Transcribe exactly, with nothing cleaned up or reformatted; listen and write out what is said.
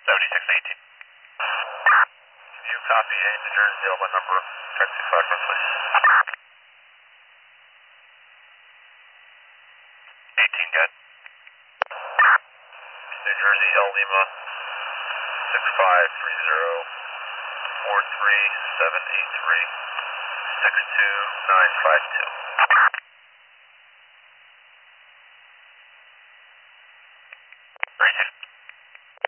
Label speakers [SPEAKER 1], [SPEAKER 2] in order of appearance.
[SPEAKER 1] seventy-six eighteen. Can you copy a New Jersey Delta number, taxi fragment, please? eighteen, good. New Jersey El Lima, six five three zero, four three seven eight three, six two nine five two.